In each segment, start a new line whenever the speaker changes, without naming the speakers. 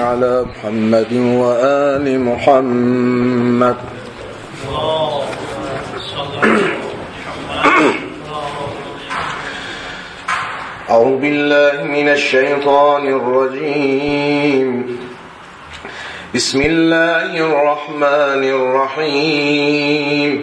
على محمد وآل محمد. أعوذ بالله من الشيطان الرجيم. بسم الله الرحمن الرحيم.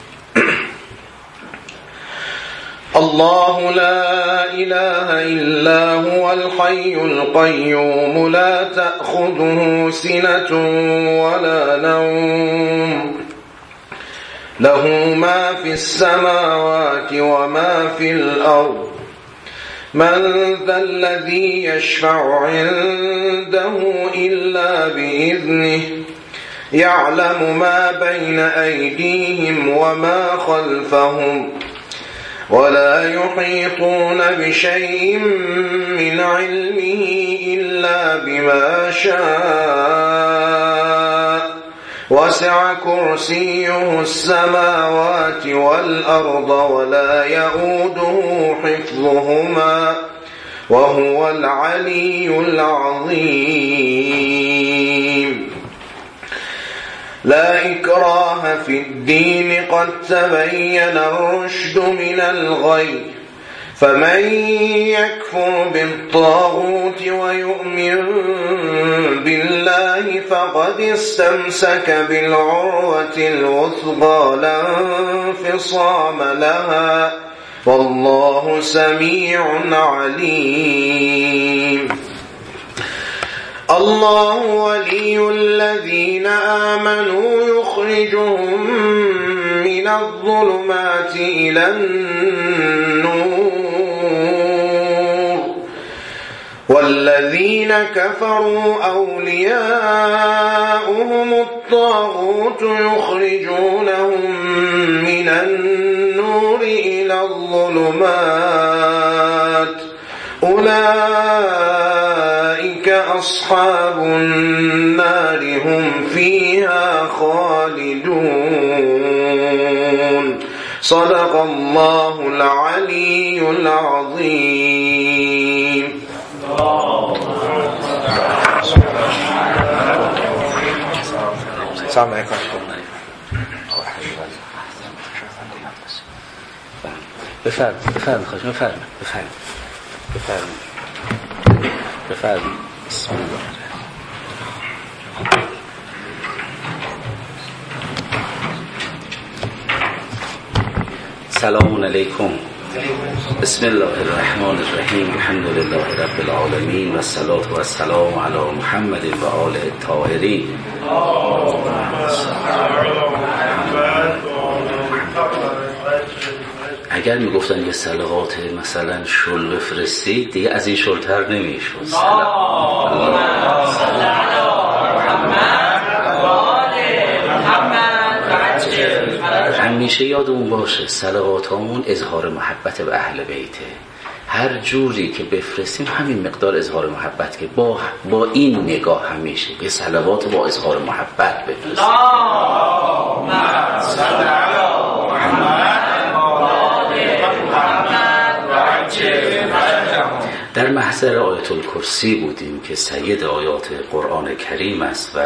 الله لا إله إلا هو الحي القيوم لا تأخذه سنة ولا نوم له ما في السماوات وما في الأرض من ذا الذي يشفع عنده إلا بإذنه يعلم ما بين أيديهم وما خلفهم ولا يحيطون بشيء من علمه إلا بما شاء وسع كرسيه السماوات والأرض ولا يؤوده حفظهما وهو العلي العظيم. لا إكراه في الدين قد تبين الرشد من الغي فمن يكفر بالطاغوت ويؤمن بالله فقد استمسك بالعروة الوثقى لا انفصام لها والله سميع عليم. الله ولي الذين آمنوا يخرجهم من الظلمات إلى النور والذين كفروا أولياؤهم الطاغوت يخرجونهم من النور إلى الظلمات أولئك أصحاب النار هم فيها خالدون. صدق الله العلي العظيم. السلام عليكم.
بفرمایید. بسم الله. سلام علیکم. بسم الله الرحمن الرحیم. الحمد لله رب العالمین و الصلاة و السلام علی محمد و آله الطاهرین. اگر میگفتن یه صلوات مثلا شل بفرستید دیگه از این شلتر نمیشد. همیشه یادمون باشه صلواتامون اظهار محبت به اهل بیته. هر جوری که بفرستیم همین مقدار اظهار محبت که با این نگاه همیشه به صلوات با اظهار محبت بفرستیم. در محضر آیت الکرسی بودیم که سید آیات قرآن کریم است و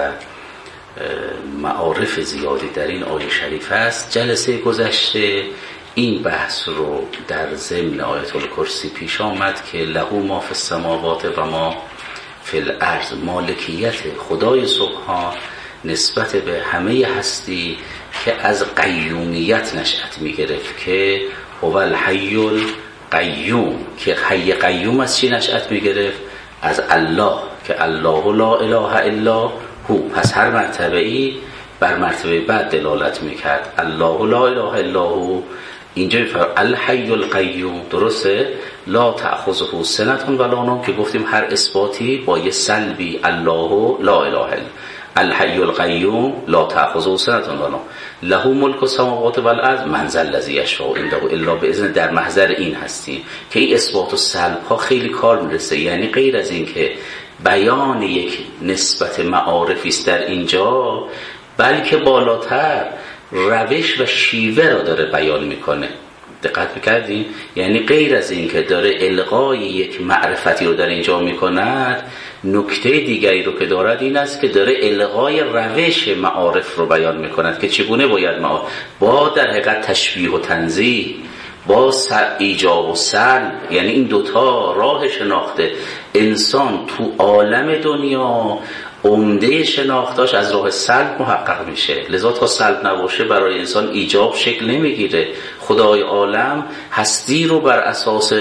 معارف زیادی در این آیه شریف است. جلسه گذشته این بحث رو در ضمن آیت الکرسی پیش آمد که له ما فی السماوات و ما فی الارض، مالکیت خدای سبحان نسبت به همه هستی که از قیومیت نشأت می گرفت که هو الحی القیوم، که حی قیوم از چی نشأت می گرفت؟ از الله، که الله لا اله الا هو. پس هر مرتبه‌ای بر مرتبه بعد دلالت میکرد. الله لا اله الا هو. اینجا میفرد الحی القیوم، درسته؟ لا تأخذه سنة ولا نوم، که گفتیم هر اثباتی با یه سلبی الله لا اله الا الحی القیوم لا تأخذه سنة ولا نوم له ملک السماوات والارض من ذا الذی یشفع عنده الا باذنه. در محضر این هستیم که این اثبات و سلب ها خیلی کار میرسه. یعنی غیر از این که بیان یک نسبت معارفی است در اینجا، بلکه بالاتر روش و شیوه را داره بیان میکنه. دقت میکردیم؟ یعنی غیر از این که داره القای یک معرفتی رو در اینجا میکند، نکته دیگری رو که دارد این است که داره الغای روش معارف رو بیان میکند که چگونه باید با در حقیقت تشبیه و تنزیه، با ایجاب و سلب، یعنی این دوتا راه شناخته انسان تو عالم دنیا عمده شناختاش از راه سلب محقق میشه. لذا تا سلب نباشه برای انسان ایجاب شکل نمیگیره. خدای عالم هستی رو بر اساس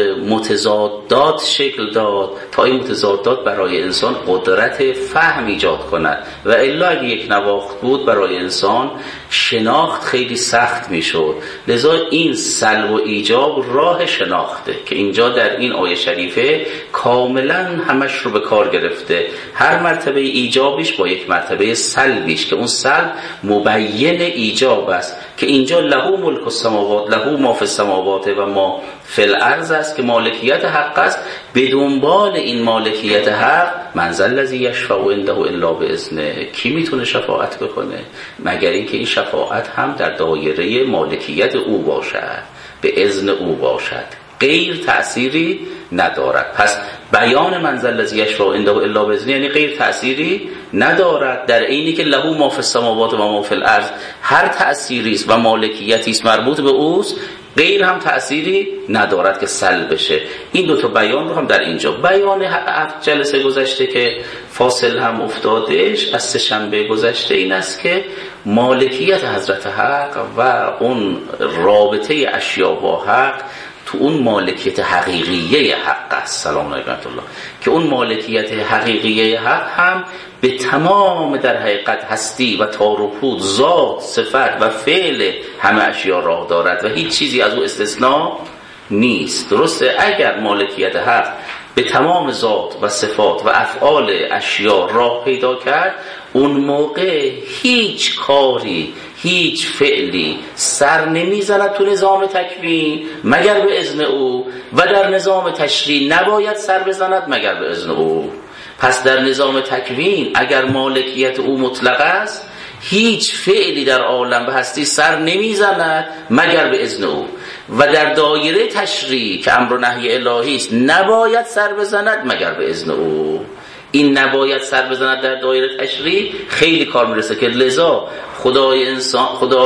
متضادات شکل داد تا این متضادات برای انسان قدرت فهم ایجاد کند و الا اگه یک نواخت بود برای انسان شناخت خیلی سخت میشد. لذا این سلب و ایجاب راه شناخته که اینجا در این آیه شریفه کاملا همش رو به کار گرفته. هر مرتبه ایجابیش با یک مرتبه سلبیش که اون سلب مبین ایجاب است که اینجا له ملک السماوات، له ما فی السماوات و ما فی الارض است که مالکیت حق است. به دنبال این مالکیت حق من ذا الذی یشفع عنده الا باذنه، کی میتونه شفاعت بکنه مگر اینکه این شفاعت هم در دایره مالکیت او باشد، به اذن او باشد، غیر تأثیری ندارد. پس بیان من ذا الذی یشفع عنده الا باذنه یعنی غیر تأثیری ندارد، در عینی که له ما فی السماوات و ما فی الارض هر تأثیری است و مالکیتی است مربوط به اوست، غیر هم تأثیری ندارد که سلب بشه. این دو تا بیان رو هم در اینجا بیان جلسه گذشته که فاصل هم افتادش از سه شنبه گذشته این است که مالکیت حضرت حق و اون رابطه اشیا با حق تو اون مالکیت حقیقیه حق است. سلام علیکم الله. که اون مالکیت حقیقیه حق هم به تمام در حقیقت هستی و تار و پود، ذات، صفت و فعل همه اشیا راه دارد و هیچ چیزی از او استثناء نیست. درسته؟ اگر مالکیت حق به تمام ذات و صفات و افعال اشیا راه پیدا کرد، اون موقع هیچ کاری، هیچ فعلی سر نمیزند تو نظام تکوین مگر به اذن او و در نظام تشریع نباید سر بزند مگر به اذن او. پس در نظام تکوین اگر مالکیت او مطلق است، هیچ فعلی در عالم به هستی سر نمیزند مگر به اذن او و در دایره تشریع که امر و نهی الهی است نباید سر بزند مگر به اذن او. این نباید سر بزند در دایره تشریع خیلی کار میرسه که لذا خدای انسان،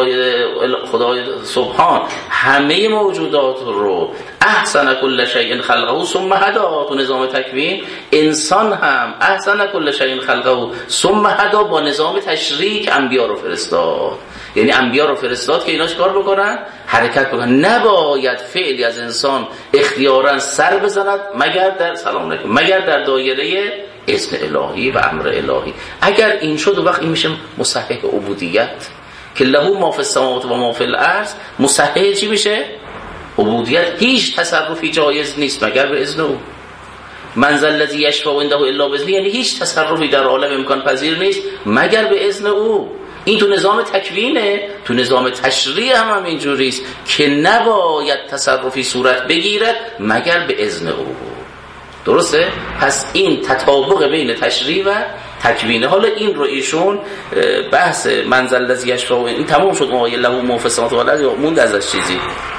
خدای سبحان همه موجودات رو احسن کل شیء خلقه ثم هدی، تو نظام تکوین انسان هم احسن کل شیء خلقه ثم هدی با نظام تشریع انبیا رو فرستاد. یعنی انبیا رو فرستاد که ایناش کار بکنن، حرکت بکنن. نباید فعلی از انسان اختیاراً سر بزند مگر در سلام علیکم مگر در دایره اذن الهی و امر الهی. اگر این شد و وقت این میشه مصحح عبودیت که له ما فی السماوات و ما فی الارض. مصحح چی میشه؟ عبودیت. هیچ تصرفی جایز نیست مگر به اذن او. من ذا الذی یشفع عنده الا باذنه یعنی هیچ تصرفی در عالم امکان پذیر نیست مگر به اذن او. این تو نظام تکوینه. تو نظام تشریع هم اینجوری است که نباید تصرفی صورت بگیرد مگر به اذن او. درسته؟ پس این تطابق بین تشریع و تکوینه. حالا این رو ایشون بحث من ذا الذی یشفع این تمام شد. ما له ما فی السماوات و الارض موند ازش چیزی؟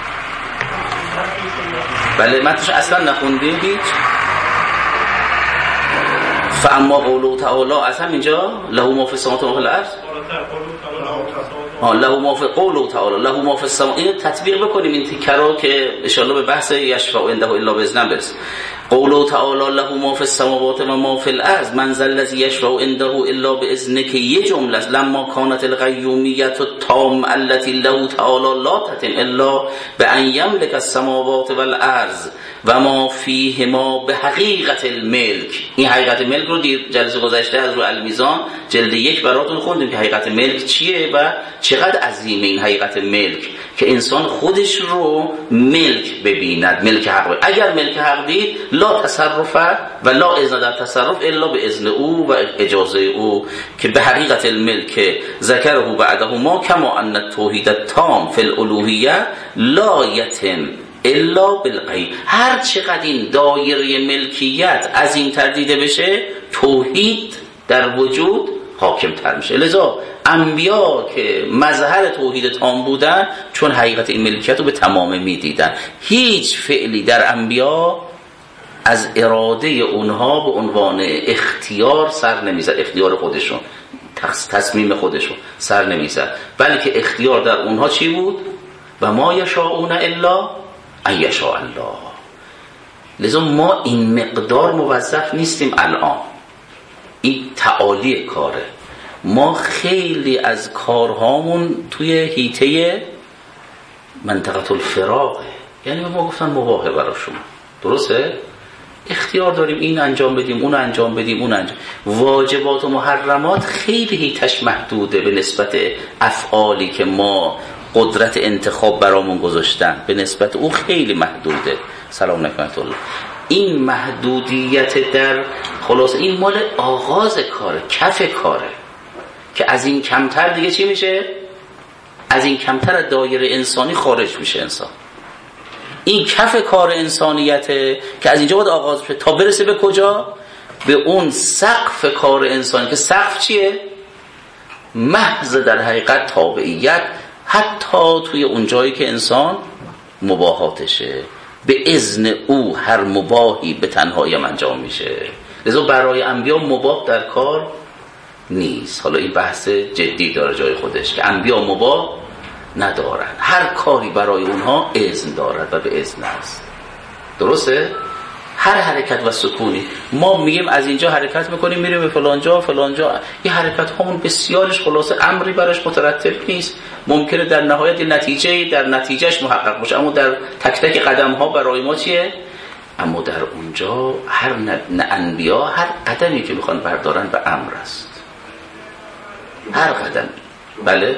بله متنش اصلا نخوندیم هیچ. فاما قوله تعالی از همینجا له ما فی السماوات و ما فی الارض له ما فی قوله تعالی له ما فی السماوات. اینو تطبیق بکنیم این تیکرا که ان شاء الله به بحث یشفع عنده الا باذن برسیم. قوله تعالی له ما فی السماوات و ما فی الارض من ذا الذی یشفع عنده الا باذنه که یه جمله است. لما کانت القیومیت التامه التي له تعالی لا تتم الا بان یملک السماوات و الارض و ما فیهما به حقیقت الملک. این حقیقت ملک رو دیر جلسه گذشته از رو المیزان جلد 1 براتون خوندیم که حقیقت ملک چیه و چقدر عظیمه این حقیقت ملک که انسان خودش رو ملک ببیند، ملک حق. اگر ملک حق دید لا تصرف و لا اذن در تصرف الا به اذن او و اجازه او که به حقیقت الملک ذکره بعده ما کما ان التوحید التام فی الالوهیه لا یتم الا بالغیب. هر چقدر این دایره ملکیت از این تردیده بشه توحید در وجود حاکم تر میشه. لذا انبیا که مظهر توحید تام بودن چون حقیقت این ملکیت رو به تمامه میدیدن. هیچ فعلی در انبیا از اراده اونها به عنوان اختیار سر نمیزد، اختیار خودشون، تصمیم خودشون سر نمیزد، بلکه اختیار در اونها چی بود؟ و ما یشاءون الا ان یشاء الله. لذا ما این مقدار موظف نیستیم الان، این تعالی کاره. ما خیلی از کارهامون توی حیطه منطقه الفراغه، یعنی ما گفتن مباحه برای شما، درسته؟ اختیار داریم این انجام بدیم، اون انجام بدیم، اون انجام. واجبات و محرمات خیلی حیطش محدوده به نسبت افعالی که ما قدرت انتخاب برامون گذاشتن، به نسبت او خیلی محدوده. سلام نکمت الله. این محدودیت در خلاص این مال آغاز کاره، کف کاره، که از این کمتر دیگه چی میشه؟ از این کمتر از دایره انسانی خارج میشه انسان. این کف کار انسانیته که از اینجا باید آغاز بشه تا برسه به کجا؟ به اون سقف کار انسانی، که سقف چیه؟ محض در حقیقت تابعیت، حتی توی اون جایی که انسان مباحاتشه، به اذن او هر مباحی به تنهایی انجام میشه. لذا برای انبیا مباح در کار نیست. حالا این بحث جدی داره جای خودش که انبیا مباح ندارن، هر کاری برای اونها اذن دارد و به اذن است. درسته؟ هر حرکت و سکونی ما میگیم از اینجا حرکت میکنیم میریم به فلانجا، یه حرکت همون بسیارش خلاصه امری براش مترتب نیست، ممکنه در نهایت در نتیجهش محقق باشه، اما در تک تک قدم ها برای ما چیه؟ اما در اونجا هر انبیا هر قدمی که میخوان بردارن به امر است، هر قدم. بله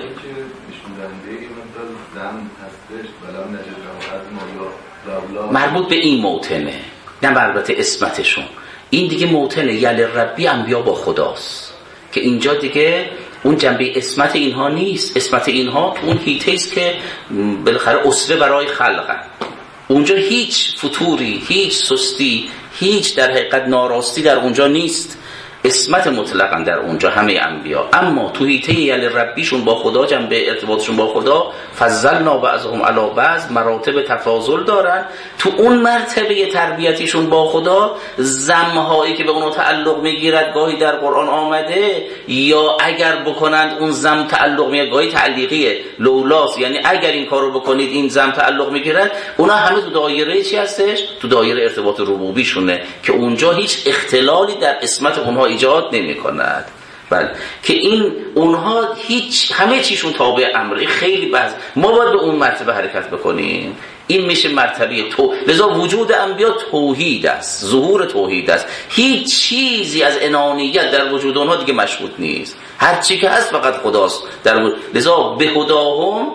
مربوط به این موطنه، نه البته اسمتشون. این دیگه موطن یل ربی انبیا با خداست که اینجا دیگه اون جنبه اسمت اینها نیست. اسمت اینها تو اون حیطه است که بالاخره اسوه برای خلقن. اونجا هیچ فتوری، هیچ سستی، هیچ در حقیقت ناراستی در اونجا نیست. اسمت مطلقا در اونجا همه انبیا. اما تو حیطه یل ربیشون با خدا، جنبه ارتباطشون با خدا، فضلنا بعضهم علی بعض، مراتب تفاضل دارن. تو اون مرتبه تربیتیشون با خدا، زمهایی که به اونو تعلق میگیرد گاهی در قرآن آمده، یا اگر بکنند اون زم تعلق میگیرد، گاهی تعلیقیه لولاس، یعنی اگر این کارو بکنید این زم تعلق میگیرد. اونا همه تو دایره چی هستش؟ تو دایره ارتباط ربوبیشونه که اونجا هیچ اختلالی در اسمت اونها ایجاد نمی کند. بله که این اونها هیچ همه چیشون تابع امره. خیلی ما باید به اون مرتبه حرکت بکنیم. این میشه مرتبه لذا وجود انبیا توحید است، ظهور توحید است. هیچ چیزی از انانیت در وجود اونها دیگه مشهود نیست. هر چی که هست فقط خداست در وجود. لذا به هداهم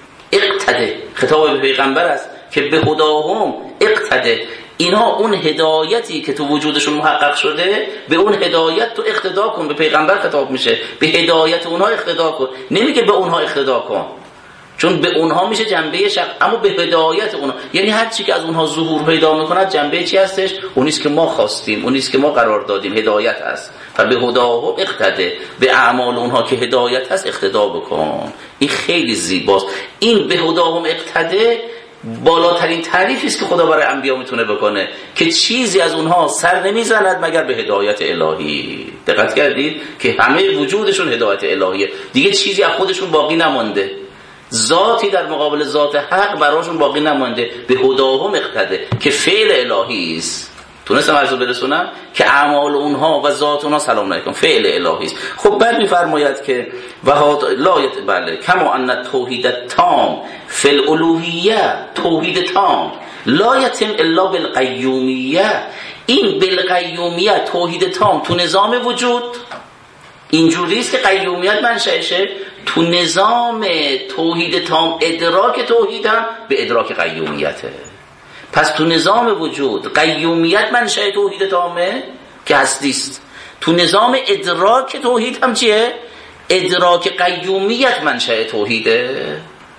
اقتده، خطاب به پیغمبر است که به هداهم اقتده. اینا اون هدایتی که تو وجودشون محقق شده، به اون هدایت تو اقتدا کن. به پیغمبر خطاب میشه به هدایت اونها اقتدا کن، نمیگه به اونها اقتدا کن، چون به اونها میشه جنبه شق، اما به هدایت اونها، یعنی هر چی که از اونها ظهور پیدا میکند جنبه چی هستش؟ اونیست که ما خواستیم، اونیست که ما قرار دادیم، هدایت هست. و به هداهم اقتده، به اعمال اونها که هدایت هست اقتدا بکن. این خیلی زیباست. این به هداهم اقتده بالاترین تعریفی است که خدا برای انبیا میتونه بکنه، که چیزی از اونها سر نمیزند مگر به هدایت الهی. دقت کردید که همه وجودشون هدایت الهیه، دیگه چیزی از خودشون باقی نمانده، ذاتی در مقابل ذات حق براشون باقی نمانده. به هداهم اقتده که فعل الهی است. تونستم عرضو برسونم که اعمال اونها و ذات اونها سلام علیکم فعل الهی است. خب بعد میفرماید که بله کما ان التوحید تام فی الالوهیه، توحید تام لا یتم الا بالقیومیه. این بالقیومیه توحید تام تو نظام وجود اینجوری است که قیومیت منشأشه. تو نظام توحید تام ادراک توحید هم به ادراک قیومیته. پس تو نظام وجود قیومیت منشأ توحید تامه که هستیست. تو نظام ادراک توحید هم چیه؟ ادراک قیومیت منشأ توحیده.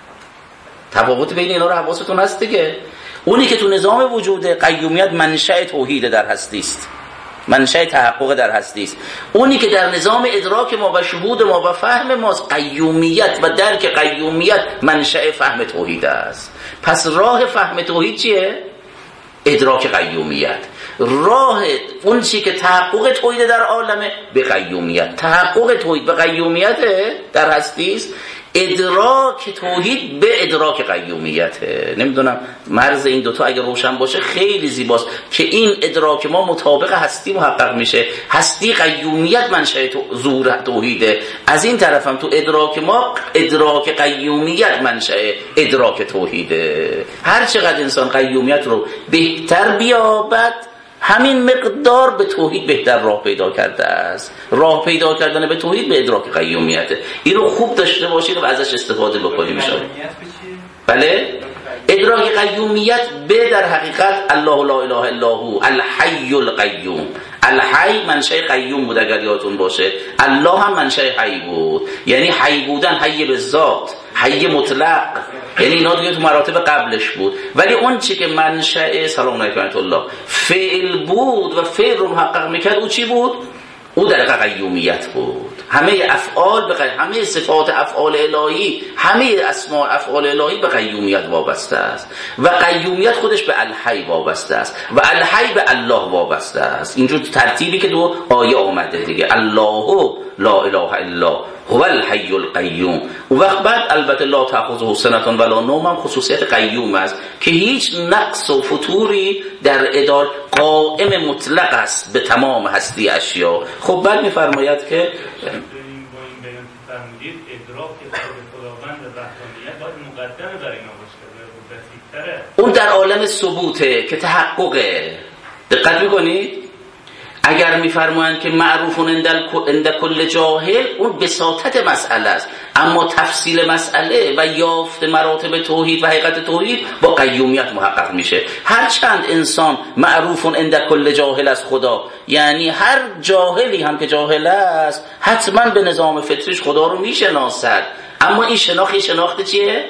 تفاوت بین اینا رو حواستون هست دیگه. اونی که تو نظام وجود قیومیت منشأ توحید در هستیست، منشأ تحقق در هستیست. اونی که در نظام ادراک ما و شهود ما و فهم ماست، قیومیت و درک قیومیت منشأ فهم توحید است. پس راه فهم توحید چیه؟ ادراک قیومیت. راه اون چی که تحقق توحید در عالمه به قیومیت، تحقق توحید به قیومیت در هستی است، ادراک توحید به ادراک قیومیته. نمیدونم مرز این دوتا اگه روشن باشه خیلی زیباست که این ادراک ما مطابق هستی محقق میشه. هستی قیومیت منشأ ظهور توحیده، از این طرف هم تو ادراک ما ادراک قیومیت منشأ ادراک توحیده. هر چقدر انسان قیومیت رو بهتر بیابد همین مقدار به توحید بهتر راه پیدا کرده است. راه پیدا کردن به توحید به ادراک قیومیته. این رو خوب داشته باشید و ازش استفاده بکنید. بله، ادراک قیومیت به در حقیقت الله لا اله الا هو الحی القیوم. الحی منشأ قیوم بود اگر یادتون باشه، الله هم منشأ حی بود، یعنی حی بودن، حی به ذات، حی مطلق، یعنی اینا دیگه تو مراتب قبلش بود. ولی اون چی که منشأ سلام علیکم الله فعل بود و فعل رو محقق میکرد، او چی بود؟ او در قیومیت بود. همه افعال همه صفات افعال الهی، همه اسماء افعال الهی به قیومیت وابسته است و قیومیت خودش به الحی وابسته است و الحی به الله وابسته است. اینجور ترتیبی که دو آیه آمده دیگه، الله لا اله الا هو الحی القیوم. و وقت بعد البته لا تأخذه سنة ولا نوم هم خصوصیت قیوم است که هیچ نقص و فتوری در ادار، قائم مطلق است به تمام هستی اشیا. خب بعد میفرماید که اون در عالم ثبوته که تحققه. دقت میکنید؟ اگر میفرمایند که معروفون عند کل جاهل، اون بساطت مسئله است، اما تفصیل مسئله و یافت مراتب توحید و حقیقت توحید با قیومیت محقق میشه. هرچند انسان معروفون عند کل جاهل از خدا، یعنی هر جاهلی هم که جاهل است حتما به نظام فطریش خدا رو میشناسد، اما این شناخت چیه؟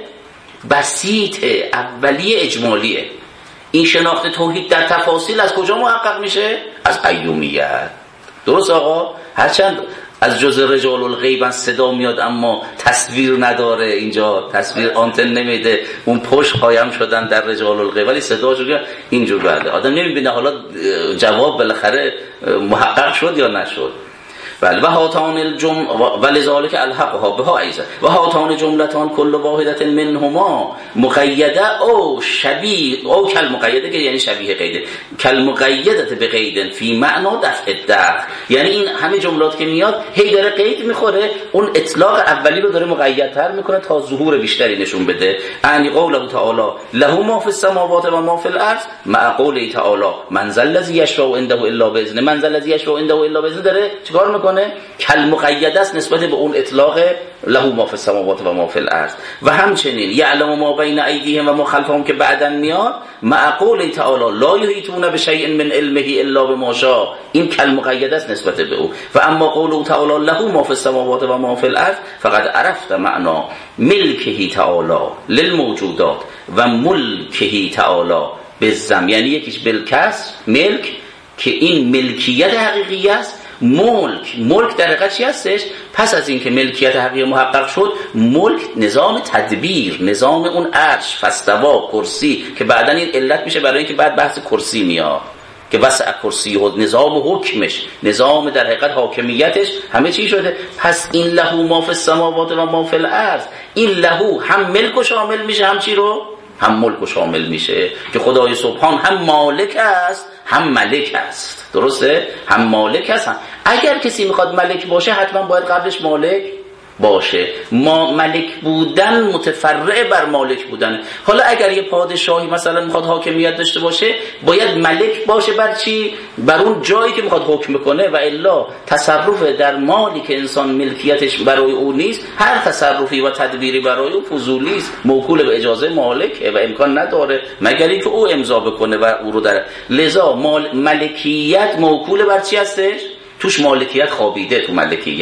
بسیطه، اولیه، اجمالیه. این شناخت توحید در تفاصیل از کجا محقق میشه؟ از قیومیت. درست آقا؟ هرچند از جز رجال الغیب صدا میاد اما تصویر نداره، اینجا تصویر آنتن نمیده، اون پشت قایم شدن در رجال الغیب، ولی صداشون اینجور بله آدم نمیبینه. حالا جواب بالاخره محقق شد یا نشد؟ بله. و هاتان ولذالک الحقها بها ایضا و هاتان جملتان کل واحدت منهما مقیده او شبیه او کل مقیده، که یعنی شبیه قیده، کل مقیدت به قیدن فی معنا دفع الدخل. یعنی این همه جملات که میاد هی داره قید میخوره، اون اطلاق اولی رو داره مقیدتر میکنه تا ظهور بیشتری نشون بده. یعنی قوله تعالی له ما فی السماوات و ما فی الارض مع قوله تعالی من ذا الذی یشفع عنده الا باذنه، من ذا الذی یشفع عنده الا باذنه داره چیکار میکنه؟ کل مقیده است نسبت به اون اطلاق له ما فی السماوات و ما فی الارض. و همچنین یعلم ما بین ایدیهم و ما خلفهم که بعداً میاد مع قول تعالی لا یحیطون بشیء من علمه الا بما شاء، این کل مقیده است نسبت به او. و اما قول تعالی له ما فی السماوات و ما فی الارض فقد عرفت معنا ملکه تعالی للموجودات و ملکه تعالی بالضم، یعنی یکیش بالکسر ملک که این ملکیت حقیقی است، ملک در حقیقت چی هستش؟ پس از اینکه ملکیت حقیقی محقق شد، ملک نظام تدبیر، نظام اون عرش، فاستوا، کرسی، که بعدن این علت میشه برای اینکه بعد بحث کرسی میاد که وسع کرسی و نظام حکمش، نظام در حقیقت حاکمیتش همه چی شده. پس این له ما فی السماوات و ما فی الارض، این له هم ملک و شامل میشه، هم چی رو؟ هم ملک و شامل میشه که خدای سبحان هم مالک است هم ملک است. درسته؟ هم مالک است هم. اگر کسی میخواد ملک باشه حتما باید قبلش مالک باشه. ما ملک بودن متفرع بر مالک بودن. حالا اگر یه پادشاهی مثلا میخواد حاکمیت داشته باشه باید ملک باشه بر چی؟ بر اون جایی که میخواد حکم بکنه، و الا تصرف در مالی که انسان ملکیتش برای او نیست، هر تصرفی و تدبیری برای او فضولی است، موکول به اجازه مالکه و امکان نداره مگر اینکه او امضا بکنه و او رو در لذا ملکیت موکول بر چی هستش؟ توش مالکیت خوابیده. تو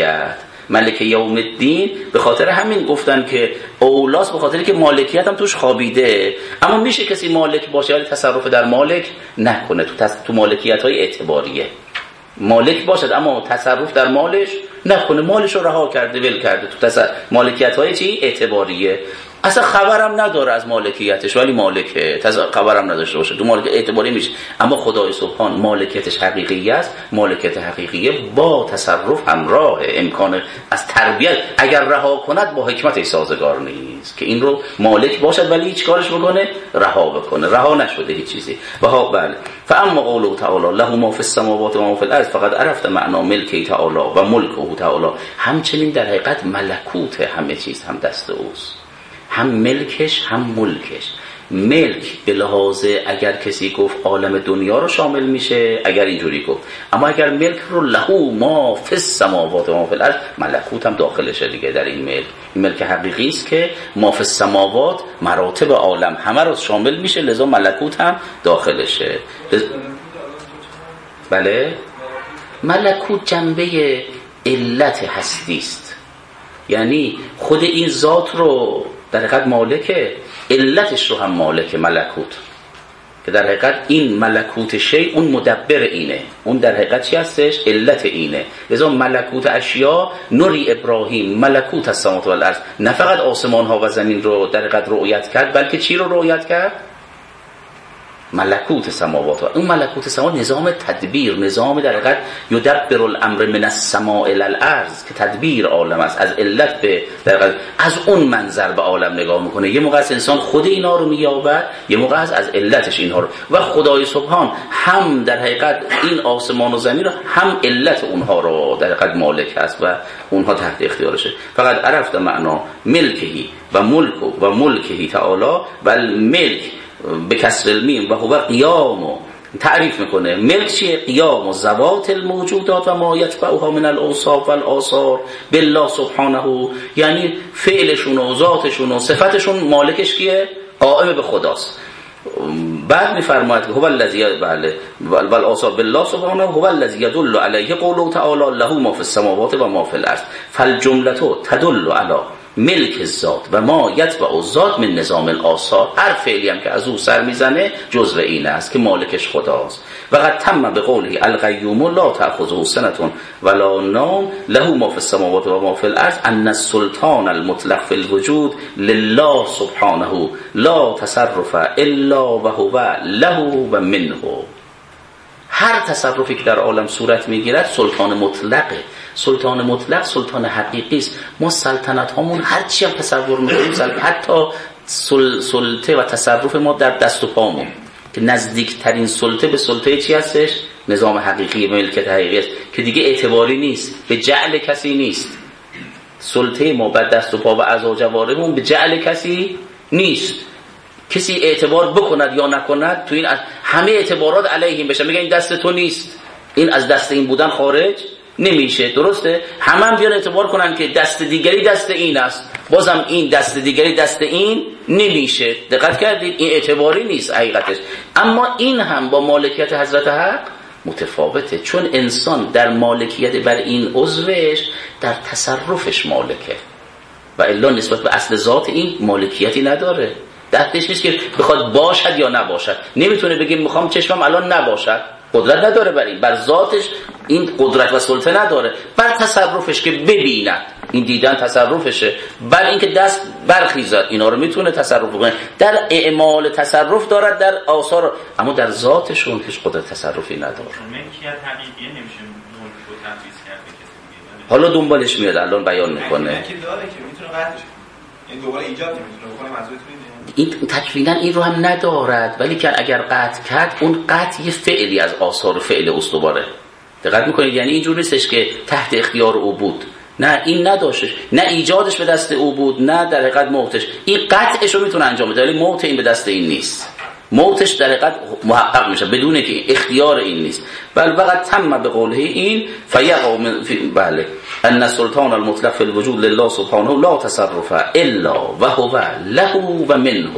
ملک یوم الدین به خاطر همین گفتن که اولاس، به خاطر که مالکیت هم توش خوابیده. اما میشه کسی مالک باشه ولی تصرف در مالک نکنه. تو مالکیت های اعتباریه مالک باشد اما تصرف در مالش نکنه، مالش رو رها کرده ول کرده. تو مالکیت های چی؟ اعتباریه. اصلا خبرم نداره از مالکیتش ولی مالکه، خبرم نداشته باشه تو مالک اعتباری میشه. اما خدای سبحان مالکیتش حقیقی است. مالکیت حقیقیه با تصرف همراه، امکان از تربیت اگر رها کند با حکمتش سازگار نیست که این رو مالک باشد ولی هیچ کارش بکنه رها بکنه. رها نشده هیچ چیزی. بله. فاما قوله تعالی له ما فی السماوات و ما فی الارض فقد عرفت معنا ملکی تعالی و ملکه تعالی. همچنین در حقیقت ملکوت همه چیز هم دست اوست، هم ملکش هم ملکش. ملک به لحاظ اگر کسی گفت عالم دنیا رو شامل میشه اگر اینجوری گفت، اما اگر ملک رو له ما فی السماوات و ما فی الارض، ملکوت هم داخلشه دیگه. در این ملک، این ملک حقیقی است که ما فی السماوات مراتب عالم همه رو شامل میشه، لذا ملکوت هم داخلشه. بله، ملکوت جنبه علت هستی است، یعنی خود این ذات رو در حقیقت مالکه، علتش رو هم مالکه ملکوت، که در حقیقت این ملکوت شی اون مدبر اینه، اون در حقیقت چی هستش؟ علت اینه. لذا ملکوت اشیا نوری ابراهیم ملکوت السماوات و الارض، نه فقط آسمان ها و زمین رو در حقیقت رؤیت کرد بلکه چی رو رؤیت کرد؟ ملکوت سماوات. اون ملکوت سماوات نظام تدبیر، نظام در حقیقت یدبر الامر من السماء الی الارض، که تدبیر عالم است، از علت به در حقیقت از اون منظر به عالم نگاه میکنه. یه موقع از انسان خود اینا رو مییابد، یه موقع از علتش اینها رو. و خدای سبحان هم در حقیقت این آسمان و زمین رو هم علت اونها رو در حقیقت مالک است و اونها تحت اختیارشه. فقط عرفت معنا ملکهی و ملکهی تعالی و الملک به کسر المیم و هو قیام. تعریف میکنه ملک چیه؟ قیام و ذوات الموجودات و ما یتبعها من الاوصاف و الآثار بالله سبحانه، یعنی فعلشون و ذاتشون و صفتشون مالکش کیه؟ قائم به خداست. بعد میفرماید هو الذی والآثار بالله سبحانه هو الذی یدل علیه قوله تعالی له ما فی السماوات و ما فی الارض فالجمله تدل علی ملک الذات و ما یتبع الذات من نظام الآثار. هر فعلی هم که از او سر میزنه جزء این است که مالکش خداست. و قد تم به قوله القیوم لا تأخذه سنة ولا نوم له ما فی السماوات و ما فی الارض ان السلطان المطلق فی الوجود لله سبحانه لا تصرف الا و هو له و منه. هر تصرفی که در عالم صورت میگیرد سلطان مطلقه. سلطان مطلق سلطان حقیقی است. ما سلطنت هامون هر چی هم تصور میکنیم، حتی سلطه و تصرف ما در دست و پامون که نزدیکترین سلطه به سلطه چی هستش؟ نظام حقیقی، ملکت حقیقی است که دیگه اعتباری نیست، به جعل کسی نیست. سلطه ما بر دست و پا و اعضا و جوارحمون به جعل کسی نیست. کسی اعتبار بکند یا نکند تو این همه اعتبارات علیهم بشه، میگه این دست تو نیست، این از دست این بودن خارج نمیشه. درسته؟ هم بیان اعتبار کنن که دست دیگری دست این است، بازم این دست دیگری دست این نمیشه. دقت کردید؟ این اعتباری نیست حقیقتش. اما این هم با مالکیت حضرت حق متفاوته، چون انسان در مالکیت بر این عضوش در تصرفش مالکه و الا نسبت به اصل ذات این مالکیتی نداره. دستش نیست که بخواد باشد یا نباشد. نمیتونه بگه میخوام چشمم الان نباشد، قدرت نداره بر این، بر ذاتش این قدرت و سلطه نداره. بر تصرفش که ببیند، این دیدن تصرفشه. بر اینکه دست برخیزد، اینا رو میتونه تصرف کنه، در اعمال تصرف دارد در آثار، اما در ذاتشون هیچ قدرت تصرفی نداره.
ملکیت حقیقی نمیشه ملک رو تفویض کرد به کسی دیگه.
حالا دنبالش میاد، الان بیان میکنه.
ملکی داره که میتونه قطعش کنه، این دوباره ایجاد نمیتونه بکنه. منظورتون
این تکوینا این رو هم ندارد، ولی که اگر قطع کرد اون قطع یه فعلی از آثار فعل استواره. دقت میکنید؟ یعنی اینجور نیستش که تحت اختیار او بود، نه این نداشتش، نه ایجادش به دست او بود، نه در حقیقت موتش. این قطعش رو میتونه انجام بده ولی موت این به دست این نیست. موتش در حقیقت محقق میشه بدون که اختیار این نیست. بل وقت تم به قوله این فیقع بله ان السلطان المطلق فی الوجود لله سبحانه لا تصرف الا و هو له و منه.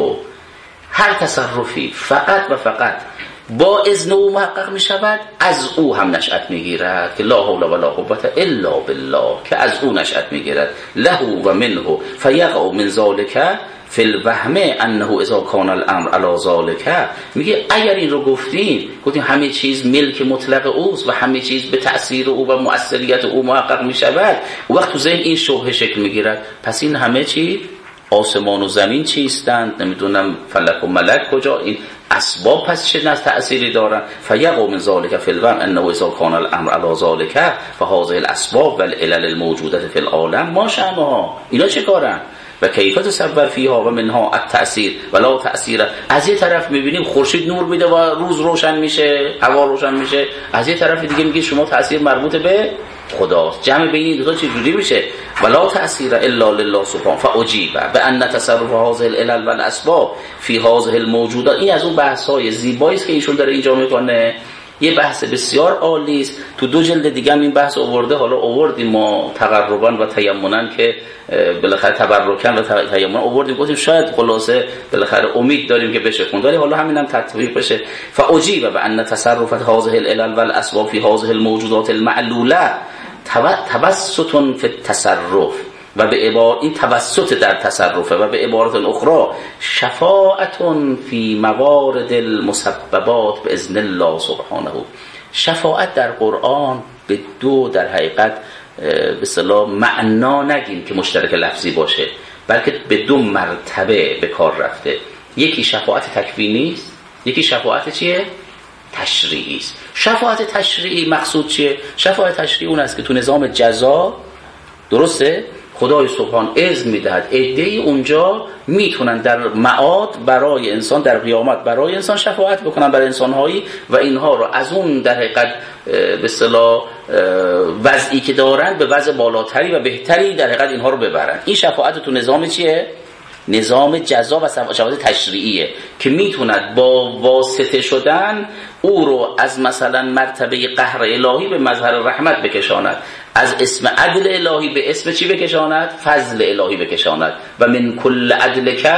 هر تصرفی فقط و فقط با اذن او محقق می شود، از او هم نشأت می گیرد که لا حول ولا قوة الا بالله، که از او نشأت می گیرد. له و منه فیقع من ذلک فی الوهم انه اذا کان الامر علی ذلک. میگه اگر این رو گفتیم همه چیز ملک مطلق اوست و همه چیز به تأثیر او و مؤثریت او محقق می شود، وقت تو ذهن این شبهه شکل می گیرد، پس این همه چی آسمان و زمین چیستند، نمیدونم فلک و ملک کجا، این اسباب پس چه تأثیری دارن. فیقع من ذلک فی الوهم انه اذا کان الامر علی ذلک فهذه الاسباب والعلل الموجوده فی العالم ما شأنها. اینا چه کارن؟ و کیف تصور فیها و منها التأثیر ولا تأثیر. از یه طرف میبینیم خورشید نور میده و روز روشن میشه، هوا روشن میشه، از یه طرف دیگه میگه شما تأثیر مربوط به خداست. جمع بین این دو تا چجوری میشه؟ ولا تأثیر الا لله سبحانه. فاجیب بان تصرف هذه العلل والاسباب فی هذه الموجودات. این از اون بحث‌های زیبایی است که ایشون داره اینجا میکنه. یه بحث بسیار عالی است. تو 2 جلد دیگه هم این بحث آورده. حالا آوردیم ما تقربا و تیمنا که بالاخره تبرکن و تیمنا آوردیم، گفتیم شاید خلاصه بالاخره امید داریم که بشه خوند، ولی حالا همینم تطبیق بشه. فاجیب بان تصرف هذه العلل والاسباب فی هذه الموجودات المعلوله توسط فی التصرف و به عبارت این توسط در تصرفه و به عبارت اخرى شفاعت فی موارد المسببات باذن الله سبحانه. شفاعت در قرآن به 2 در حقیقت به اصطلاح معنا نگیم که مشترک لفظی باشه، بلکه به 2 مرتبه به کار رفته. یکی شفاعت تکوینی است، یکی شفاعت چیه؟ تشریعی است. شفاعت تشریعی مقصود چیه؟ شفاعت تشریعی اون است که تو نظام جزا، درسته، خدای سبحان اذن میدهد عده‌ای اونجا میتونن در معاد برای انسان، در قیامت برای انسان شفاعت بکنن برای انسانهایی و اینها رو از اون در حقیقت به اصطلاح وضعی که دارن به وضع بالاتری و بهتری در حقیقت اینها رو ببرن. این شفاعت تو نظام چیه؟ نظام جزا و شفاعت تشریعیه که میتوند با واسطه شدن او رو از مثلا مرتبه قهر الهی به مظهر رحمت بکشاند، از اسم عدل الهی به اسم چی بکشاند؟ فضل الهی بکشاند. و من کل عدلک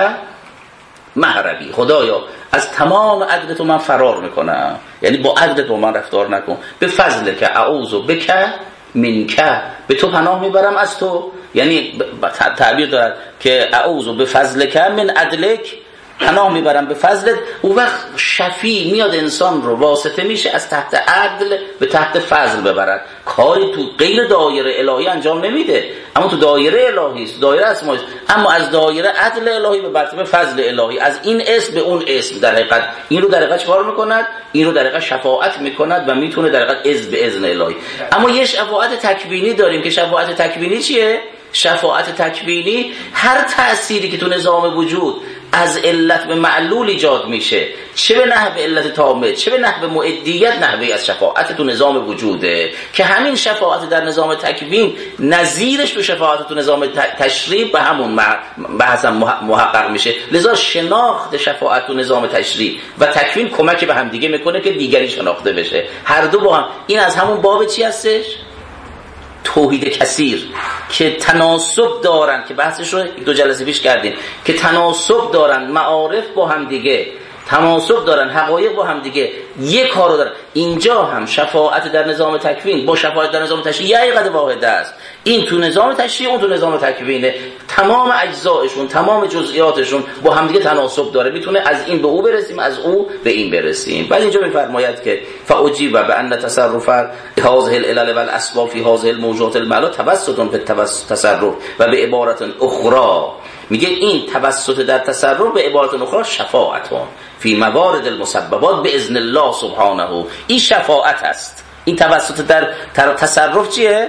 مهربی، خدایا از تمام عدل تو من فرار میکنم، یعنی با عدل تو من رفتار نکن. به فضل که اعوذ بک منک، به تو پناه میبرم از تو، یعنی تعبیر دارد که اعوذ بفضلک من عدلک، پناه میبرم به فضلت. اون وقت شفیع میاد انسان رو واسطه میشه از تحت عدل به تحت فضل ببرد. کاری تو غیر دایره الهی انجام نمیده، اما تو دایره الهی است، دایره اسماء است، اما از دایره عدل الهی به مرتبه فضل الهی، از این اسم به اون اسم در حقیقت این رو در حقیقت چیکار میکند؟ این رو در حقیقت شفاعت میکند و میتونه در حقیقت اذن به اذن الهی. اما یه شفاعت تکوینی داریم که شفاعت تکوینی چیه؟ شفاعت تکوینی هر تأثیری که تو نظام وجود از علت به معلول ایجاد میشه، چه به نحو علت تامه چه به نحو معدیت، نحوی از شفاعت تو نظام وجوده که همین شفاعت در نظام تکوین نظیرش تو شفاعت تو نظام تشریع به همون بحث محقق میشه. لذا شناخت شفاعت تو نظام تشریع و تکوین کمک به هم دیگه میکنه که دیگری شناخته بشه، هر دو با هم. این از همون باب چی هستش؟ توحید کثیر که تناسب دارن، که بحثش رو 2 جلسه پیش کردیم، که تناسب دارن معارف با هم دیگه، تناسب دارن حقایق با هم دیگه، یک کارو دارن. اینجا هم شفاعت در نظام تکوین با شفاعت در نظام تشریع حقیقت واحد است. این تو نظام تشریع، اون تو نظام تکوینه، تمام اجزایشون تمام جزئیاتشون با هم دیگه تناسب داره، میتونه از این به او برسیم از او به این برسیم. بعد اینجا میفرماید که فاجیب بان تصرف هذه العلل والاسباب فی هذه الموجودات المعلوله توسط فی التصرف و به عبارت اخرى، میگه این توسط در تصرف به عبارت اخرى شفاعتون فی موارد المسببات باذن الله سبحانه. این شفاعت است. این توسط در تصرف چیه؟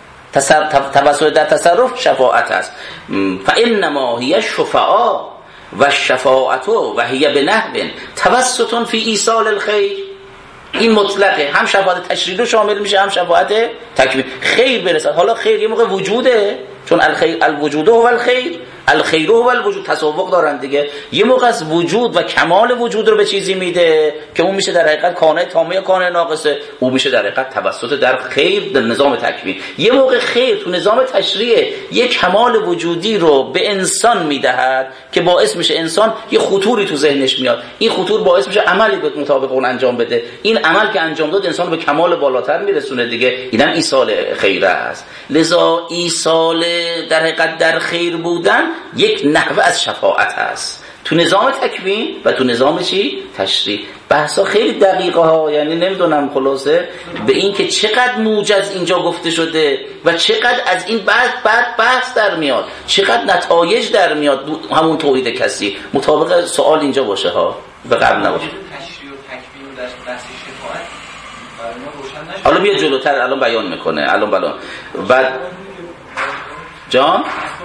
توسط در تصرف شفاعت است. فانما هی شفعاء و الشفاعت و هی بنحو توسط فی ایصال الخیر. این مطلقه، هم شفاعت تشریعی رو شامل میشه هم شفاعت تکوین. خیر برسد. حالا خیر یه موقع وجوده، چون الخیر الوجود هو الخیر، الخیر هو الوجود، تسابق دارن دیگه. یه موقع از وجود و کمال وجود رو به چیزی میده که اون میشه در حقیقت کانه تامه یا کانه ناقصه، اون میشه در حقیقت توسط در خیر در نظام تکوین. یه موقع خیر تو نظام تشریع یه کمال وجودی رو به انسان میدهد که باعث میشه انسان یه خطوری تو ذهنش میاد، این خطور باعث میشه عملی به مطابق اون انجام بده، این عمل که انجام داد انسان به کمال بالاتر میرسونه دیگه. اینم ایصال خیر است. لذا ایصال در حقیقت در خیر بودن یک نحوه از شفاعت است. تو نظام تکوین و تو نظام چی؟ تشریع. بحثا خیلی دقیقه ها، یعنی نمیدونم خلاصه به این که چقدر موجز اینجا گفته شده و چقدر از این بعد بحث در میاد، چقدر نتایج در میاد همون توحید کسی. مطابق سوال اینجا باشه ها، به قبل نباشه.
تشریع و تکوین و بحث شفاعت برای ما روشن نشد.
حالا بیا جلوتر الان بیان میکنه. الان بعد جان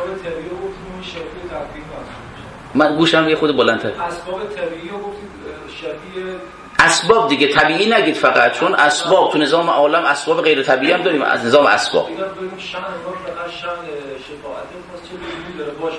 من گوشم یه خود بلندتر.
اسباب طبیعی رو گفتید شبیه
اسباب دیگه، طبیعی نگید فقط، چون اسباب تو نظام عالم اسباب غیر طبیعی هم داریم. از نظام اسباب
دیگه داریم شأن ما فقط شأن شفاعت خاص چه چیزی داره باشه،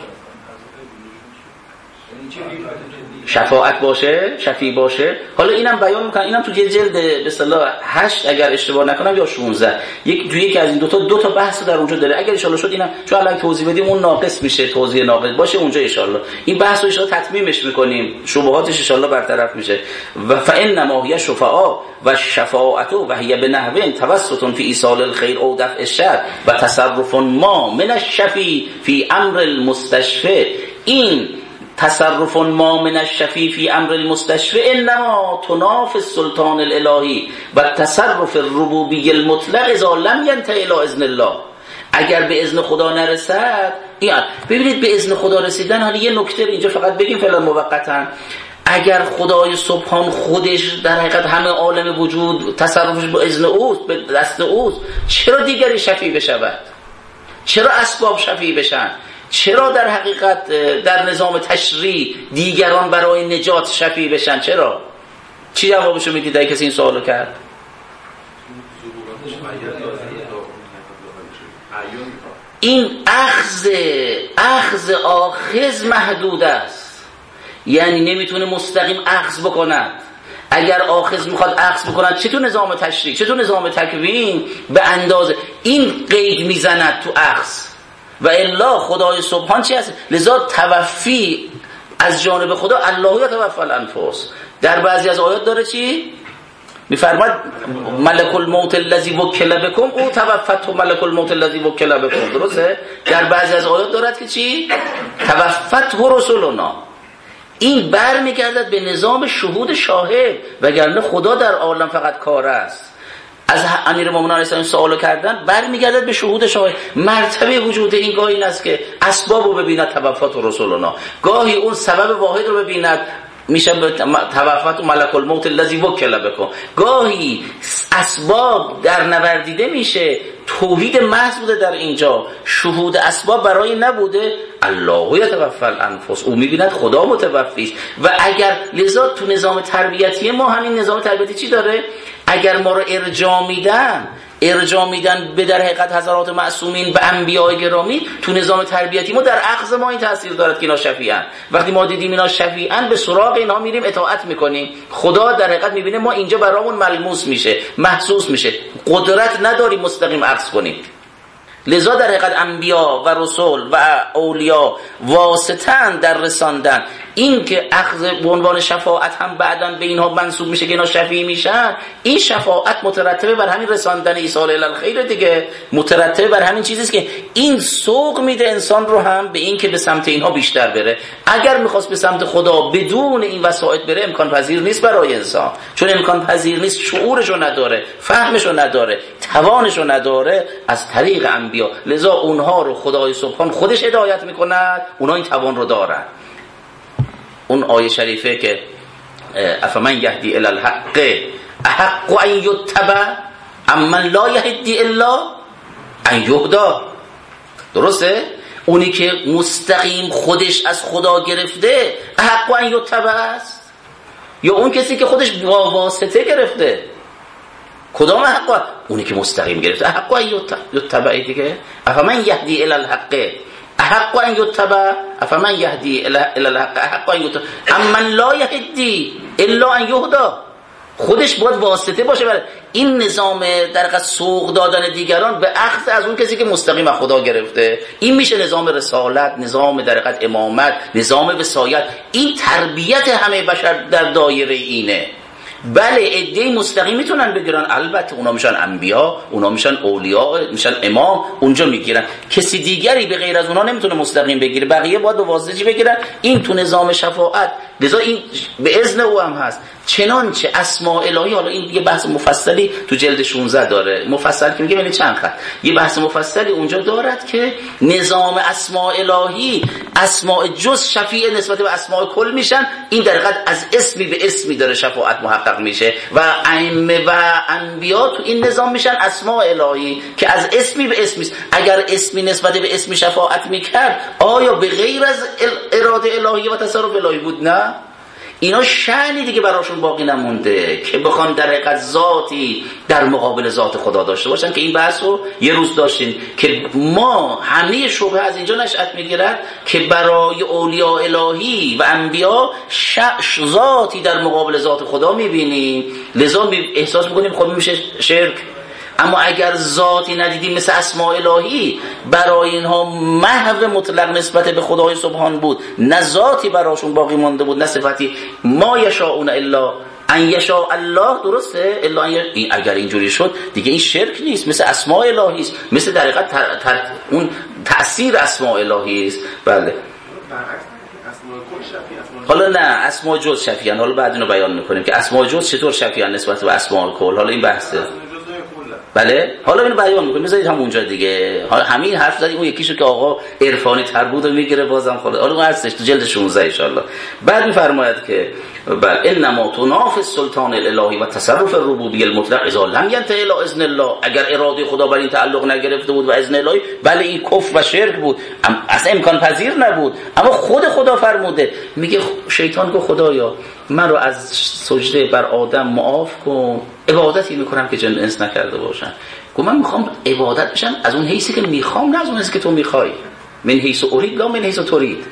شفاعت باشه، شفیع باشه. حالا اینم بیان میکنم، اینم تو جلد به اصطلاح 8 اگر اشتباه نکنم یا 16 یکی از این دو تا بحث در اونجا داره. اگر ان شاء الله شد اینم چون الان توضیح بدیم اون ناقص میشه، توضیح ناقص باشه اونجا ان شاء الله این بحثو ان شاء الله تتمیمش میکنیم، شبهاتش ان شاء الله برطرف میشه. و فانما هی شفاعه و شفاعت و هی بنحو توسط فی ایصال الخیر او دفع الشر و تصرف ما من الشفیع فی امر المستشفی. این تصرف ما من الشفیع فی امر المستشفی انما تنافی السلطان الالهی و تصرف الربوبی المطلق اذا لم ینتهی الی اذن الله. اگر به اذن خدا نرسد، یعنی ببینید به اذن خدا رسیدن، حالا یه نکته اینجا فقط بگیم فعلا موقتا، اگر خدای سبحان خودش در حقیقت همه عالم وجود تصرفش با اذن اوست، به دست اوست، چرا دیگری شفیع بشود؟ چرا اسباب شفیع بشن؟ چرا در حقیقت در نظام تشریع دیگران برای نجات شفیع بشن؟ چرا؟ چی جوابشو میدید اگه کسی این سوالو کرد؟ این اخذ آخذ محدود است، یعنی نمیتونه مستقیم اخذ بکند. اگر آخذ میخواد اخذ بکند چه تو نظام تشریع چه تو نظام تکوین به اندازه این قید میزند تو اخذ، و الا خدای سبحان چی هست؟ لذا توفی از جانب خدا، الله یتوفی الانفس. در بعضی از آیات داره چی؟ میفرماد ملک الموت الذی وکل بکم او توفته ملک الموت الذی وکل بکم، درسته؟ در بعضی از آیات دارد که چی؟ توفته رسولنا. این برمیگردد به نظام شهود شاهد، وگرنه خدا در عالم فقط کار است. از امیرالمومنین علیه السلام سوالو کردن، برمیگردد به شهود شاهد. مرتبه وجود این گاهی این است که اسبابو ببیند توفت رسولنا، گاهی اون سبب واحد رو ببیند میشه توفت ملک الموت الذی وکل بکم، گاهی اسباب در نوردیده میشه. توحید محض بوده در اینجا، شهود اسباب برای نبوده. الله یتوفی الانفس، او میبیند خدا متوفیست. و اگر لذا تو نظام تربیتی ما همین نظام تربیتی چی داره؟ اگر ما رو ارجاع میدن به در حقیقت حضرات معصومین، به انبیاء گرامی، تو نظام تربیتی ما در اخذ ما این تاثیر دارد که اینا شفیعن. وقتی ما دیدیم اینا شفیعن به سراغ اینا میریم اطاعت میکنیم. خدا در حقیقت میبینه ما اینجا برامون ملموس میشه، محسوس میشه، قدرت نداریم مستقیم اخذ کنیم. لذا در حقیقت انبیا و رسول و اولیاء واسطن در رساندن. این که اخذ به عنوان شفاعت هم بعداً به اینها منسوب میشه که اینا شفیع میشن، این شفاعت مترتبه بر همین رساندن ایصال الی الخیر دیگه، مترتبه بر همین چیزیست که این سوق میده انسان رو هم به این که به سمت اینها بیشتر بره. اگر میخواست به سمت خدا بدون این وسائط بره، امکان پذیر نیست برای انسان، چون امکان پذیر نیست، شعورشو نداره، فهمشو نداره، توانشو نداره از طریق انبیا. لذا اونها رو خدای سبحان خودش هدایت میکند، اونها این توان رو دارن. اون آیه شریفه که افمن یهدی الی الحق احق ان یتبع امن لا یهدی الا ان یهدا، درسته؟ اونی که مستقیم خودش از خدا گرفته احق ان یتبع است، یا اون کسی که خودش با واسطه گرفته؟ کدام حق؟ اونی که مستقیم گرفته احق ان یتبع دیگه. افمن یهدی الی الحق احق ان یتبع افمن یهدی الی الحق احق ان یتبع امن لا یهدی الا ان یهدا. خودش باید واسطه باشه برای این نظام در حقیقت سوق دادن دیگران به اخذ از اون کسی که مستقیم از خدا گرفته. این میشه نظام رسالت، نظام در حقیقت امامت، نظام وصایت. این تربیت همه بشر در دایره اینه. بله عده مستقیم میتونن بگیرن، البته اونا میشن انبیا، اونا میشن اولیا، میشن امام، اونجا میگیرن. کسی دیگری به غیر از اونا نمیتونه مستقیم بگیره، بقیه باید به واسطه بگیرن. این تو نظام شفاعت، لذا این به اذن او هم هست. چنانچه اسماء الهی، حالا این یه بحث مفصلی تو جلد 16 داره، مفصل که میگه ببین چند خط، یه بحث مفصلی اونجا دارد که نظام اسماء الهی، اسماء جز شفیع نسبت به اسماء کل میشن. این در حقیقت از اسمی به اسمی داره شفاعت محقق میشه و ائمه و انبیا تو این نظام میشن اسماء الهی که از اسمی به اسمی است. اگر اسمی نسبت به اسمی شفاعت میکرد آیا به غیر از اراده الهی و تصرف الهی بود؟ نه، اینا شأنی دیگه براشون باقی نمونده که بخوان در حقیقت ذاتی در مقابل ذات خدا داشته باشن، که این بحث رو یه روز داشتیم که ما همه شبهه از اینجا نشأت میگیرد که برای اولیاء الهی و انبیا ذاتی در مقابل ذات خدا میبینیم، لذا احساس میکنیم خب میشه شرک. اما اگر ذاتی ندیدیم مثل اسماء الهی، برای اینها محو مطلق نسبت به خدای سبحان بود، نه ذاتی براشون باقی مانده بود نه صفتی. ما یشاءون الا ان یشاء الله، درسته؟ الا این اگر اینجوری شد دیگه این شرک نیست، مثل اسماء الهی است، مثل در حقیقت اون تأثیر اسماء الهی است. بله حالا نه اسماء جز شفیعن، حالا بعد اینو بیان میکنیم که اسماء جز چطور شفیعن نسبت به اسماء کل، حالا این بحثه. بله حالا اینو بیان میکنیم، بذارید هم اونجا دیگه همین حرف زدیم. اون یکیشو که آقا عرفانی تر بود و میگیره بازم خود، حالا اون هستش تو جلد 16 ان شاء الله. بعد میفرماید که بل انما تناف السلطان الالهی و تصرف الربوبیه المطلق اذا لم ينتهي الى اذن الله، اگر اراده خدا بر این تعلق نگرفته بود و اذن الهی، بله این کفر و شرک بود، اصلا امکان پذیر نبود. اما خود خدا فرموده، میگه شیطان گفت خدایا من رو از سجده بر آدم معاف کن، عبادتی میکنم که جن انس نکرده باشن. گفت من میخوام عبادت بشم از اون حیثی که میخوام، نه از اون حیثی که تو میخوای. من حیث ارید لا من حیث ترید.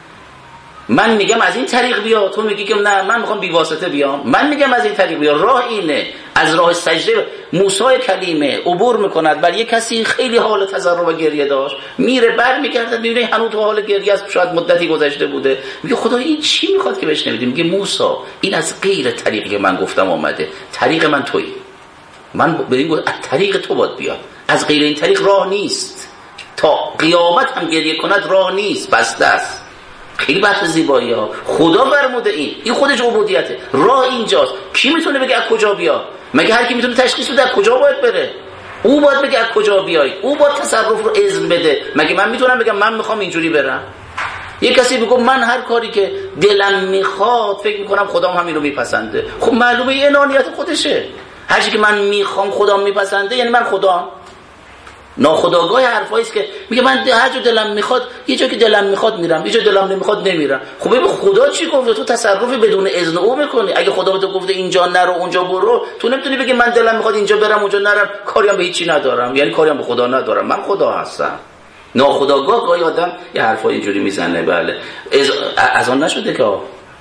من میگم از این طریق بیا، تو میگی که نه من میخوام بی واسطه بیام. من میگم از این طریق بیا، راه اینه. از راه سجده موسی کلیمه عبور میکند، بل یک کسی خیلی حال تضرع و گریه داشت، میره برمیگرده میبینه هنوز تو حال گریه است، شاید مدتی گذشته بوده. میگه خدا این چی میخواد که بهش نمیدی؟ میگه موسی این از غیر طریقی که من گفتم آمده، طریق من تویی، من به این گفتم از طریق تو باید بیاد، از غیر این طریق راه نیست، تا قیامت هم گریه کند راه نیست، بسته است. خیلی بحث زیبایی ها. خدا فرموده این خودش عبودیته، راه اینجاست. کی میتونه بگه از کجا بیا؟ مگه هر کی میتونه تشخیص بده از کجا باید بره؟ او باید بگه از کجا بیای، او باید تصرف رو اذن بده. مگه من میتونم بگم من میخوام اینجوری برم؟ یه کسی بگه من هر کاری که دلم میخواد فکر میکنم خدام همین رو میپسنده. خب معلومه این انانیت خودشه. هر چی که من میخوام خدام میپسنده یعنی من خدام. ناخودآگاه حرفایی است که میگه من هر جا دلم میخواد، یه جا که دلم میخواد میرم، یه جا دلم نمیخواد نمیرم. خب ببین خدا چی گفته؟ تو تصرف بدون اذن او میکنی. اگه خدا به تو گفته اینجا نرو اونجا برو، تو نمیتونی بگی من دلم میخواد اینجا برم اونجا نرم، کاریم به هیچی ندارم، یعنی کاریم به خدا ندارم، من خدا هستم. ناخودآگاه گاهی آدم یه حرفای اینجوری میزنه. بله از آن نشده که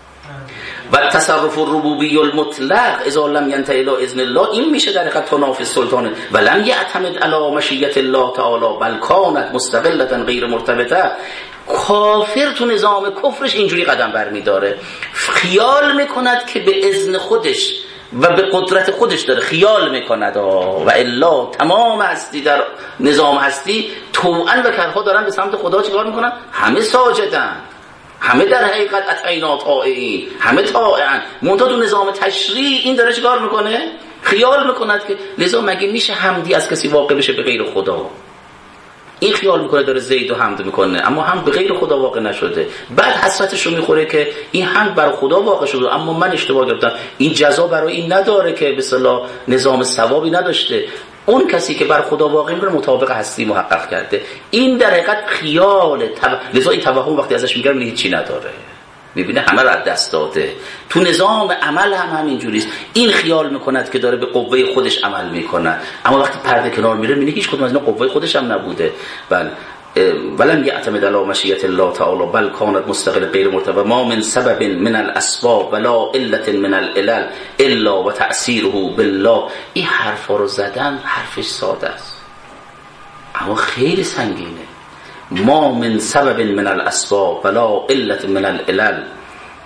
و تصرف الربوبی المطلق اذا لم ينتهي الى اذن الله، این میشه در حقیقت تناف السلطان ولم يعتمد على مشیت الله تعالی بل كانت مستقله غیر مرتبطه. کافر تو نظام کفرش اینجوری قدم برمیداره، خیال میکند که به اذن خودش و به قدرت خودش داره خیال میکند و الا تمام هستی در نظام هستی طوعا و کرها دارن به سمت خدا چیکار میکنن؟ همه ساجدن، همه در حقیقت اطعینا طائعین، همه طائعن. منتها تو نظام تشریع این داره چیکار میکنه؟ خیال میکند که لذا مگه میشه حمدی از کسی واقع بشه به غیر خدا؟ این خیال میکنه داره زید و حمد میکنه، اما هم به غیر خدا واقع نشده. بعد حسرتش رو میخوره که این حمد برای خدا واقع شده اما من اشتباه گرفتم. این جزا برای این نداره که به اصطلاح نظام ثوابی نداشته. اون کسی که بر خدا واقع میکنه مطابق هستی محقق کرده. این در حقیقت خیال لذا این توهم وقتی ازش میگم هیچی نداره، میبینه همه رو از دست داده. تو نظام عمل هم همینجوریست. این خیال میکند که داره به قوه خودش عمل میکنه، اما وقتی پرده کنار میره میبینه هیچ کدوم از اینا قوه خودش هم نبوده. بله ولم يعتمد على مشیت الله تعالی بل كانت مستقل غیر مرتبط ما من سبب من الاسباب ولا علت من العلل الا و تأثیره بالله. این حرفا رو زدن حرفش ساده است اما خیلی سنگینه. ما من سبب من الاسباب ولا علت من العلل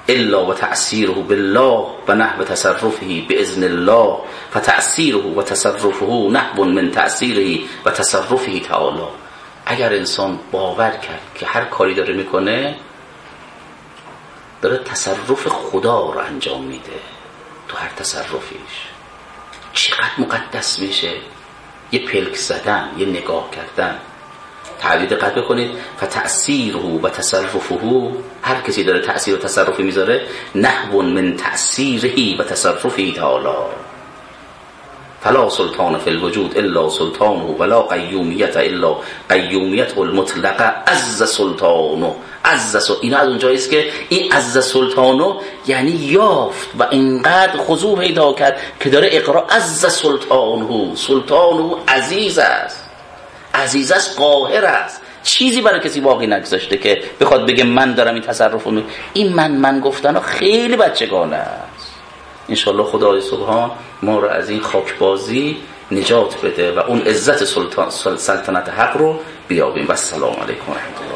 الا و تأثیره بالله و نحو تصرفه باذن الله فتأثیره و تصرفه نحو من تأثیره و تصرفه تعالی. اگر انسان باور کرد که هر کاری داره میکنه داره تصرف خدا رو انجام میده، تو هر تصرفیش چقدر مقدس میشه. یه پلک زدن، یه نگاه کردن. تعبیر دقت بکنید، فتأثیره و تصرفه، هر کسی داره تأثیر و تصرفی میذاره، نحو من تأثیره و تصرفه تعالی. فلا سلطان فی الوجود الا سلطانه ولا قیومیت الا قیومیت المطلقه عز سلطانه. اینا از اونجایی است که این عز سلطانه یعنی یافت و اینقدر خضوع پیدا کرد که داره اقرا عز سلطانه عزیز است، قاهر است. چیزی برای کسی باقی نگذاشته که بخواد بگه من دارم این تصرف رو. این من گفتن خیلی بچگانه است. انشالله خدای سبحان ما رو از این خاکبازی نجات بده و اون عزت سلطنت حق رو بیابیم. و السلام علیکم و رحمت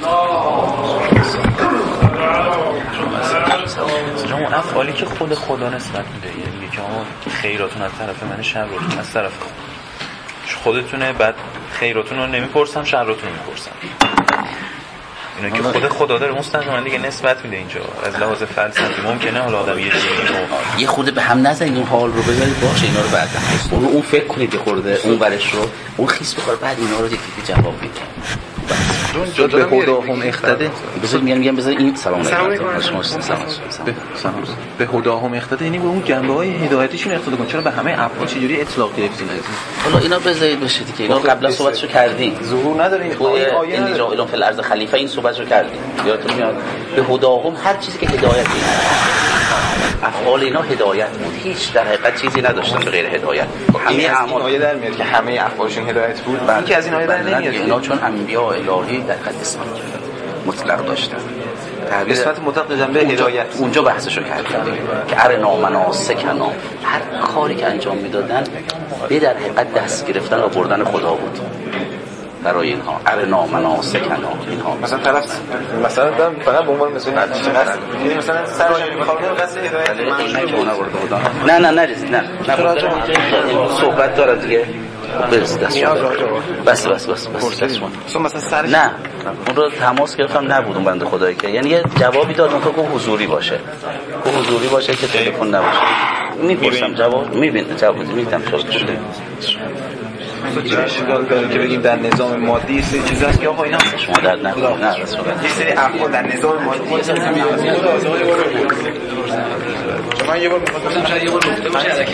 الله. اون افعالی که خود خدا نسبت میده، یعنی که ما خیراتون از طرف من، شراتون از طرف خودتونه، بعد خیراتون رو نمیپرسم، شراتون رو میپرسم. اینا که خود خدا داره مستقیما دیگه نسبت میده. اینجا از لحاظ فلسفی ممکنه حالا آدم یه خود
به هم نزنید، اون حال رو بذارید باشه، اینا رو بعدا اون فکر کنید بخورده اون برش رو اون خیس بخوره، بعد اینا رو دیگه جواب میده.
به هداهم اقتده.
بذار میگم بذار این سلام علیکم
به هداهم اقتده، یعنی به اون جنبه‌های هدایتیشون اقتدا کن. چرا به همه افعال چجوری اطلاق گرفتین؟
حالا اینا بذارید بشه دیگه، اینا قبلا صحبتشو کردیم،
ظهور نداره این آیه
این جا فی الارض خلیفه، این صحبتشو کردیم. یادتون میاد به هداهم هر چیزی که هدایت افعال اینا هدایت بود، هیچ در حقیقت چیزی نداشتن به غیر هدایت.
همه اعمال آیه در میاد که همه افعالشون هدایت بود. این که از این آیه در نمیاد.
اینا چون انبیاء الهی در حقیقت اسم مطلق داشتن،
نسبت مطلق جنبه هدایت
اونجا بحثشو کردن که ارنا مناسکنا، هر کاری که انجام میدادن به در حقیقت دست گرفتن و بردن خدا بود برای اینها. ارنا مناسکنا اینها
مثلا طرف مثلا فقط به عنوان مثلا مثلا سرش میخواد قصد هدایت
من نریزید، نه صحبت داره دیگه. بس
مثلا سرش
نه اون رو تماس گرفتم نبود اون بنده خدایی که یعنی یه جوابی داد اون که حضوری باشه که تلفن نباشه. میپرسم جواب میدم شده
اشکال داره که بگیم در نظام مادی یه سری چیز هست که آقا اینا
شما در نه
یه سری افعال در نظام مادی هست. شما یه بار می‌خواستم شاید یه بار گفته باشه الکی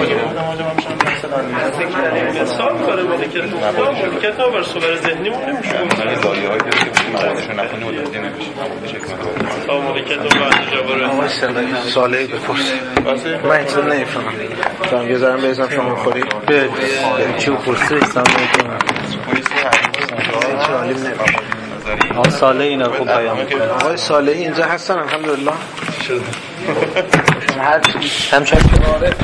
مثال کاره بوده که کتاب بر صور ذهنیمون نمیشه
زایه‌هایی داره که موادشون نخونی متوجه نمیشه.
تمام کتاب بعد جبر
ساله بپرس. من چون نمیفهمم. شما یه ذره بزنم شما بخورید. به چیو پرسه سلام علیکم. آقای صالح اینا رو خوب بیان می‌کنه. آقای صالح اینجا هستن الحمدلله. شما هر همچنین